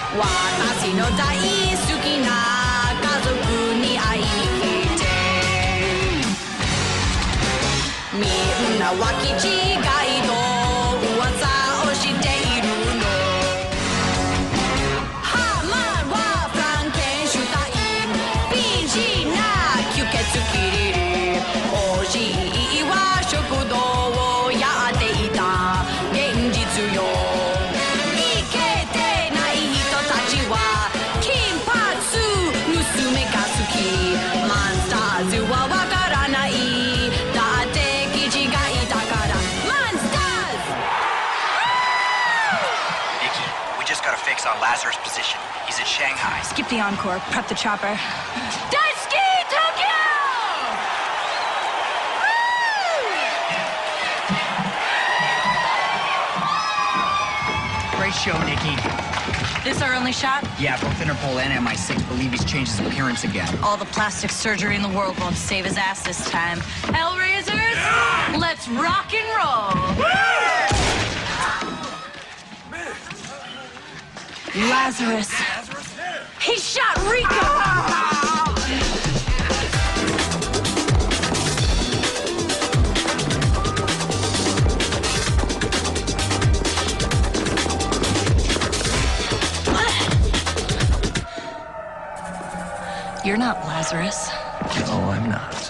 私の大好きな家族に会いに来てみんなは気違いと噂をしているのハーマンはフランケンシュタイン美人な吸血鬼リリーおじいは食堂をやっていた現実よイケてない人たちは金髪娘が好きマンスターズはわからないだって気違いだからマンスターズ Nikki, we just got a fix on Lazarus' position. He's in Shanghai. Skip the encore. Prep the chopper. Daisuke Tokyo! Great show, Nikki. This our only shot? Yeah, both Interpol and MI6 believe he's changed his appearance again. All the plastic surgery in the world won't save his ass this time. Hellraisers, let's rock and roll. Lazarus. He shot Rico. You're not Lazarus. No, I'm not.